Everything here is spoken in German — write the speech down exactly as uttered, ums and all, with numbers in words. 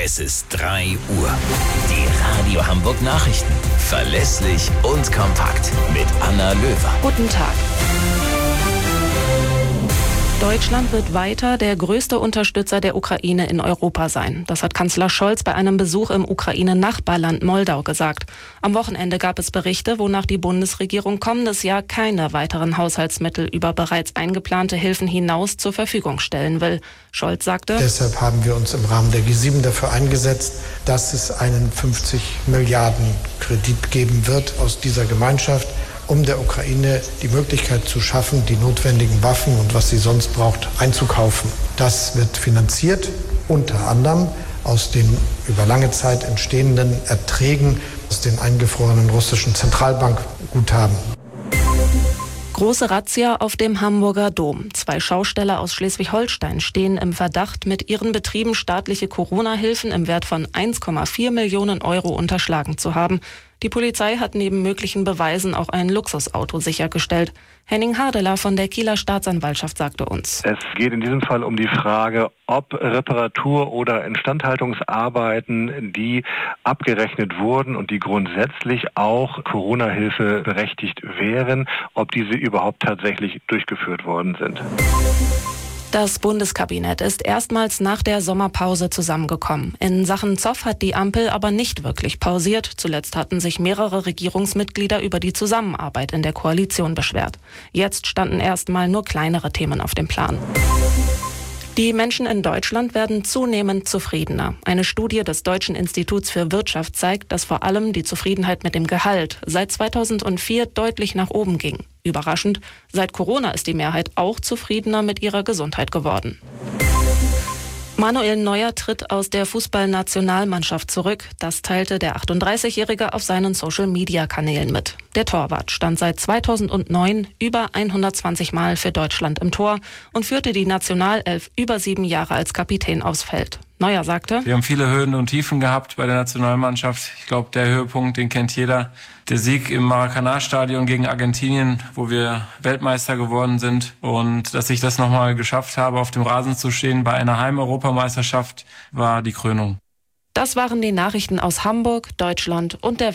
Es ist drei Uhr. Die Radio Hamburg Nachrichten. Verlässlich und kompakt. Mit Anna Löwer. Guten Tag. Deutschland wird weiter der größte Unterstützer der Ukraine in Europa sein. Das hat Kanzler Scholz bei einem Besuch im Ukraine-Nachbarland Moldau gesagt. Am Wochenende gab es Berichte, wonach die Bundesregierung kommendes Jahr keine weiteren Haushaltsmittel über bereits eingeplante Hilfen hinaus zur Verfügung stellen will. Scholz sagte: Deshalb haben wir uns im Rahmen der G sieben dafür eingesetzt, dass es einen fünfzig Milliarden Kredit geben wird aus dieser Gemeinschaft, um der Ukraine die Möglichkeit zu schaffen, die notwendigen Waffen und was sie sonst braucht, einzukaufen. Das wird finanziert, unter anderem aus den über lange Zeit entstehenden Erträgen aus den eingefrorenen russischen Zentralbankguthaben. Große Razzia auf dem Hamburger Dom. Zwei Schausteller aus Schleswig-Holstein stehen im Verdacht, mit ihren Betrieben staatliche Corona-Hilfen im Wert von eins Komma vier Millionen Euro unterschlagen zu haben. Die Polizei hat neben möglichen Beweisen auch ein Luxusauto sichergestellt. Henning Hardeler von der Kieler Staatsanwaltschaft sagte uns: Es geht in diesem Fall um die Frage, ob Reparatur- oder Instandhaltungsarbeiten, die abgerechnet wurden und die grundsätzlich auch Corona-Hilfe berechtigt wären, ob diese überhaupt tatsächlich durchgeführt worden sind. Das Bundeskabinett ist erstmals nach der Sommerpause zusammengekommen. In Sachen Zoff hat die Ampel aber nicht wirklich pausiert. Zuletzt hatten sich mehrere Regierungsmitglieder über die Zusammenarbeit in der Koalition beschwert. Jetzt standen erstmal nur kleinere Themen auf dem Plan. Die Menschen in Deutschland werden zunehmend zufriedener. Eine Studie des Deutschen Instituts für Wirtschaft zeigt, dass vor allem die Zufriedenheit mit dem Gehalt seit zweitausendvier deutlich nach oben ging. Überraschend, seit Corona ist die Mehrheit auch zufriedener mit ihrer Gesundheit geworden. Manuel Neuer tritt aus der Fußballnationalmannschaft zurück. Das teilte der achtunddreißigjährige auf seinen Social-Media-Kanälen mit. Der Torwart stand seit zweitausendneun über hundertzwanzig Mal für Deutschland im Tor und führte die Nationalelf über sieben Jahre als Kapitän aufs Feld. Neuer sagte: Wir haben viele Höhen und Tiefen gehabt bei der Nationalmannschaft. Ich glaube, der Höhepunkt, den kennt jeder. Der Sieg im Maracanã-Stadion gegen Argentinien, wo wir Weltmeister geworden sind. Und dass ich das nochmal geschafft habe, auf dem Rasen zu stehen bei einer Heimeuropameisterschaft, war die Krönung. Das waren die Nachrichten aus Hamburg, Deutschland und der